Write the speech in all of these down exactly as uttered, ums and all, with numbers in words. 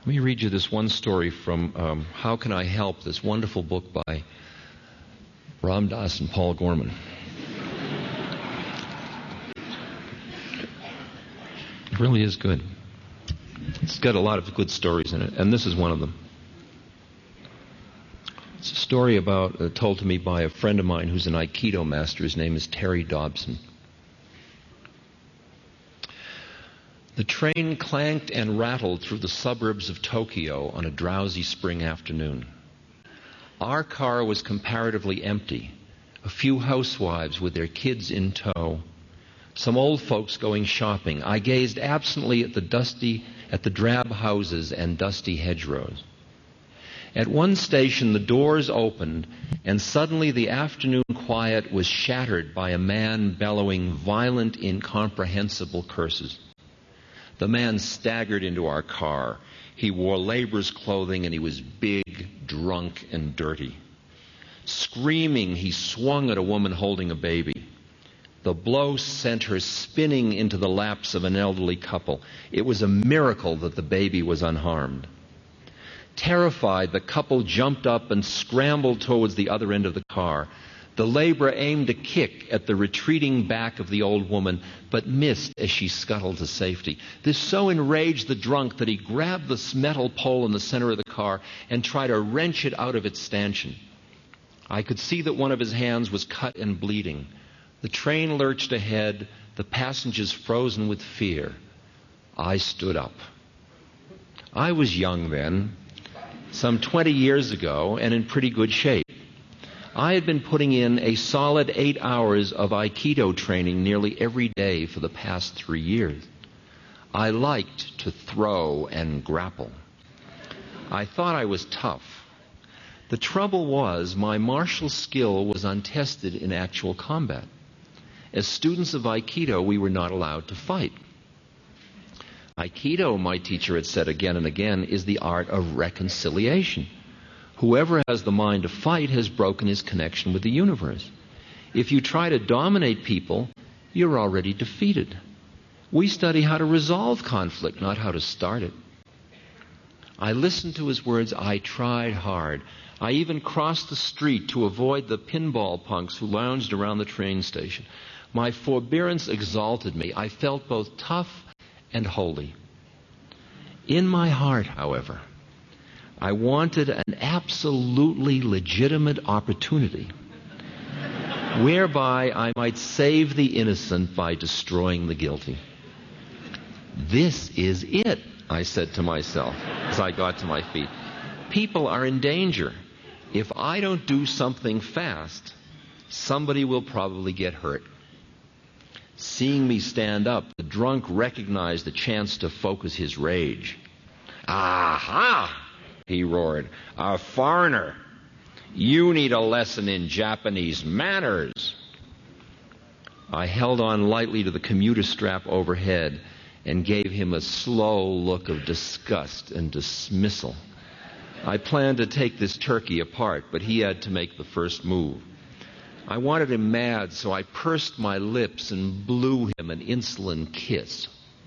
Let me read you this one story from um, How Can I Help, this wonderful book by Ram Dass and Paul Gorman. It really is good. It's got a lot of good stories in it, and this is one of them. It's a story about uh, told to me by a friend of mine who's an Aikido master. His name is Terry Dobson. The train clanked and rattled through the suburbs of Tokyo on a drowsy spring afternoon. Our car was comparatively empty. A few housewives with their kids in tow. Some old folks going shopping. I gazed absently at the dusty, at the drab houses and dusty hedgerows. At one station, the doors opened, and suddenly the afternoon quiet was shattered by a man bellowing violent, incomprehensible curses. The man staggered into our car. He wore laborer's clothing, and he was big, drunk, and dirty. Screaming, he swung at a woman holding a baby. The blow sent her spinning into the laps of an elderly couple. It was a miracle that the baby was unharmed. Terrified, the couple jumped up and scrambled towards the other end of the car. The laborer aimed a kick at the retreating back of the old woman, but missed as she scuttled to safety. This so enraged the drunk that he grabbed the metal pole in the center of the car and tried to wrench it out of its stanchion. I could see that one of his hands was cut and bleeding. The train lurched ahead, the passengers frozen with fear. I stood up. I was young then, some twenty years ago, and in pretty good shape. I had been putting in a solid eight hours of Aikido training nearly every day for the past three years. I liked to throw and grapple. I thought I was tough. The trouble was, my martial skill was untested in actual combat. As students of Aikido, we were not allowed to fight. Aikido, my teacher had said again and again, is the art of reconciliation. Whoever has the mind to fight has broken his connection with the universe. If you try to dominate people, you're already defeated. We study how to resolve conflict, not how to start it. I listened to his words. I tried hard. I even crossed the street to avoid the pinball punks who lounged around the train station. My forbearance exalted me. I felt both tough and holy. In my heart, however, I wanted an absolutely legitimate opportunity whereby I might save the innocent by destroying the guilty. This is it, I said to myself as I got to my feet. People are in danger. If I don't do something fast, somebody will probably get hurt. Seeing me stand up, the drunk recognized the chance to focus his rage. Aha! He roared. A foreigner. You need a lesson in Japanese manners. I held on lightly to the commuter strap overhead and gave him a slow look of disgust and dismissal. I planned to take this turkey apart, but he had to make the first move. I wanted him mad, so I pursed my lips and blew him an insolent kiss.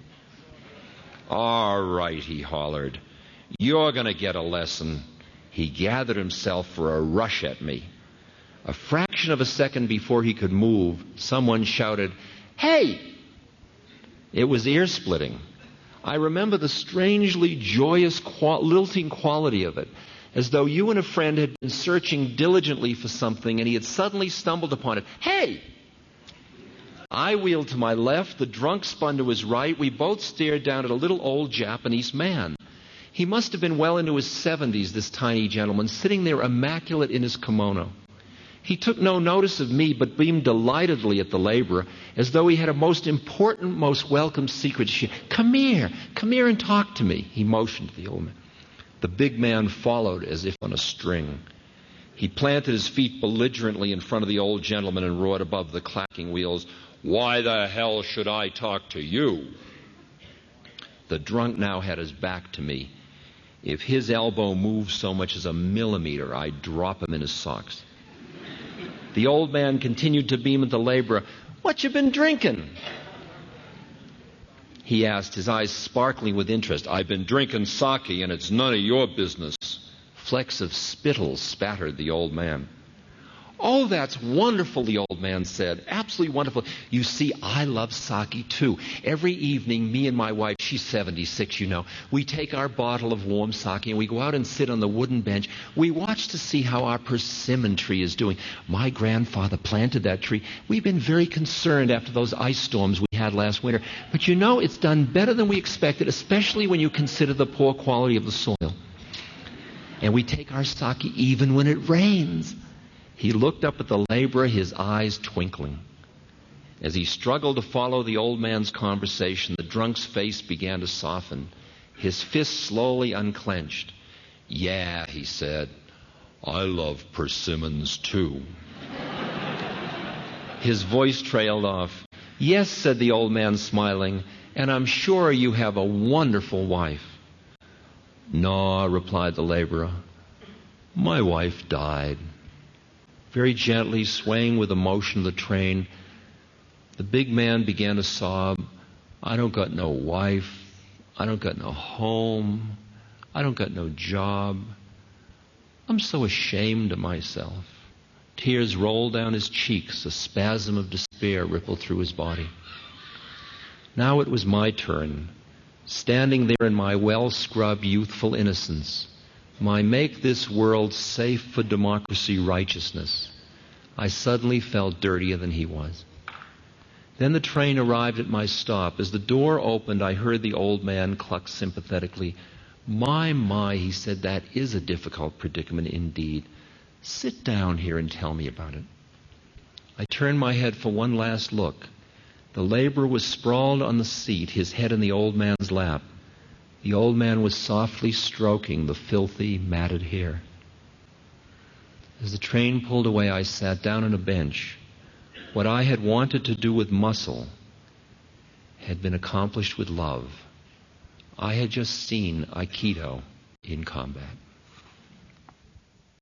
All right, he hollered. You're going to get a lesson. He gathered himself for a rush at me. A fraction of a second before he could move, someone shouted, "Hey!" It was ear-splitting. I remember the strangely joyous, qual- lilting quality of it, as though you and a friend had been searching diligently for something and he had suddenly stumbled upon it. Hey! I wheeled to my left, the drunk spun to his right. We both stared down at a little old Japanese man. He must have been well into his seventies, this tiny gentleman, sitting there immaculate in his kimono. He took no notice of me, but beamed delightedly at the laborer, as though he had a most important, most welcome secret to share. Come here, come here and talk to me, he motioned to the old man. The big man followed as if on a string. He planted his feet belligerently in front of the old gentleman and roared above the clacking wheels, "Why the hell should I talk to you?" The drunk now had his back to me. If his elbow moved so much as a millimeter, I'd drop him in his socks. The old man continued to beam at the laborer. "What you been drinking?" he asked, his eyes sparkling with interest. "I've been drinking sake, and it's none of your business." Flecks of spittle spattered the old man. "Oh, that's wonderful," the old man said. "Absolutely wonderful. You see, I love sake too. Every evening, me and my wife, she's seventy-six, you know, we take our bottle of warm sake and we go out and sit on the wooden bench. We watch to see how our persimmon tree is doing. My grandfather planted that tree. We've been very concerned after those ice storms we had last winter. But you know, it's done better than we expected, especially when you consider the poor quality of the soil. And we take our sake even when it rains." He looked up at the laborer, his eyes twinkling. As he struggled to follow the old man's conversation, the drunk's face began to soften. His fist slowly unclenched. "Yeah," he said, "I love persimmons too." His voice trailed off. "Yes," said the old man, smiling, "and I'm sure you have a wonderful wife." "No," replied the laborer. "My wife died." Very gently, swaying with the motion of the train, the big man began to sob. "I don't got no wife. I don't got no home. I don't got no job. I'm so ashamed of myself." Tears rolled down his cheeks. A spasm of despair rippled through his body. Now it was my turn, standing there in my well-scrubbed youthful innocence, my make this world safe for democracy righteousness. I suddenly felt dirtier than he was. Then the train arrived at my stop. As the door opened, I heard the old man cluck sympathetically. "My, my," he said, "that is a difficult predicament indeed. Sit down here and tell me about it." I turned my head for one last look. The laborer was sprawled on the seat, his head in the old man's lap. The old man was softly stroking the filthy, matted hair. As the train pulled away, I sat down on a bench. What I had wanted to do with muscle had been accomplished with love. I had just seen Aikido in combat.